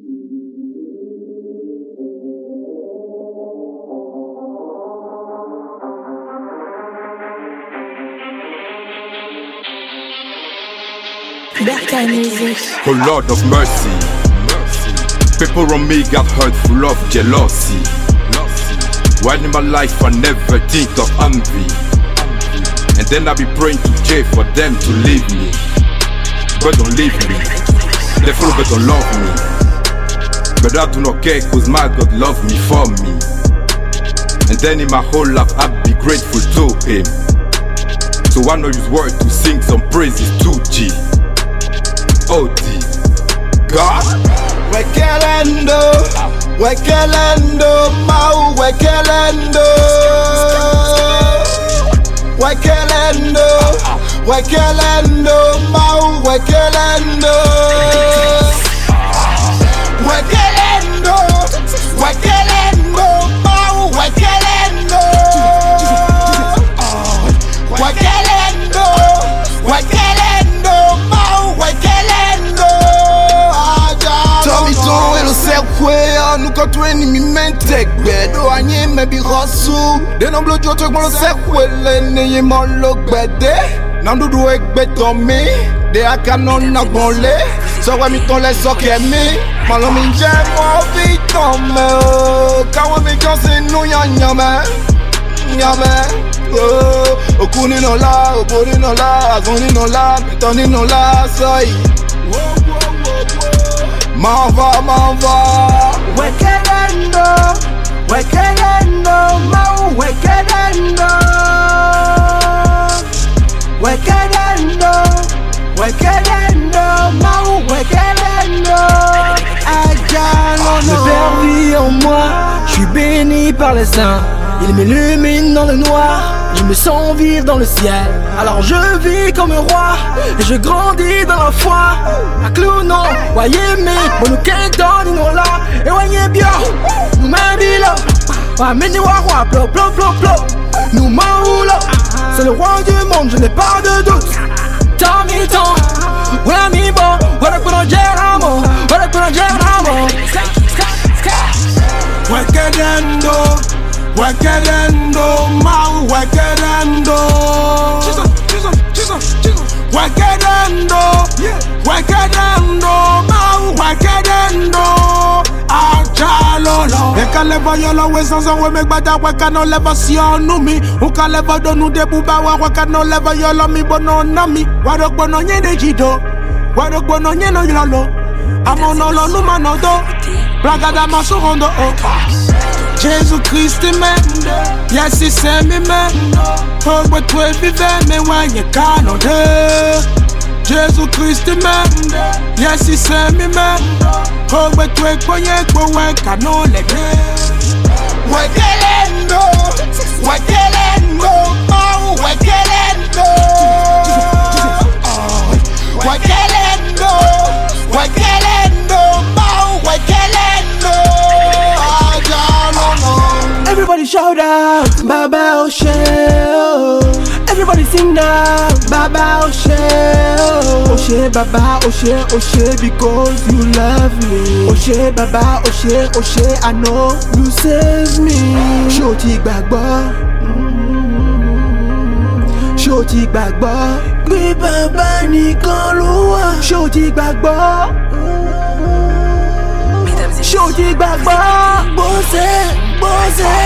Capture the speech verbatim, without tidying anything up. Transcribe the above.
Oh Lord of mercy, people around me got hurt full of jealousy. While in my life I never think of envy, and then I be praying to Jay for them to leave me. But don't leave me, they follow but don't love me. But I do not care cause my God love me for me. And then in my whole life I be grateful to him. So I know use words to sing some praises to G. O D God Wekelendo, Wekelendo, Mau Wekelendo, Wekelendo, Wekelendo, Mau Wekelendo, Wekelendo, Wekelendo, Mau Wekelendo, Wekelendo, Wekelendo, Mau Wekelendo. Tommy elo sekwe nu ko tweni mi mente gbedo anye me bi rosu de no blojo to mo sekwe le ni mo lo gbede na dudu egbe to mi de akanon na gbonle so wa mi ton le soke mi mo lo mi je mo fi ton me o ka wo mi jo se nu yan yan me yan me o okuni no la obori no la agoni no la bitoni no la so yi m'en va, m'en va. Wekelendo, Wekelendo, Mau Wekelendo, Wekelendo, Wekelendo, Mau Wekelendo. Le Père vit en moi, je suis béni par les saints. Il m'illumine dans le noir, je me sens vivre dans le ciel. Alors je vis comme un roi, et je grandis dans la foi. A clounon, voyez mes, bon nous qu'entendons nous là. Et voyez bien, nous m'habillons. Wa meni wa roi, plop plop plop plop. Nous m'enroulons, c'est le roi du monde, je n'ai pas de doute. Tommy Tom, voilà mi bon, voilà pour un géramo, voilà pour un géramo. Wekelendo, Wekelendo, Mau Wekelendo, Wekelendo, Wekelendo, Mau Wekelendo, Ajalolo. Eka leva yolo we sansa we make bada weka no leva si onu mi. Uka leva donu de buba wa weka no leva yolo mi bono na mi. Wado bono nye de jido, wado bono nye no yolo. Amono lo numa no do, blagada masurondo o. Jésus Christ man, yes he send me man. Oh but we vive me when you can't do. Jésus Christ man, yes he send me man. Oh but we when you go when can't let me. Wekelendo, Wekelendo, Mau Wekelendo, Wekelendo, Wekelendo, Mau Wekelendo. Everybody shout out, Baba Oshe, oh. Everybody sing now, Baba Oshe, oh. Oshe, Baba Oshe, Oshe, because you love me. Oshe, Baba Oshe, Oshe, I know you save me. Shoti gbagbo, Shoti gbagbo, Gbe Baba nìkan ló wà. Shoti gbagbo, Shoti gbagbo, Bose, Bose.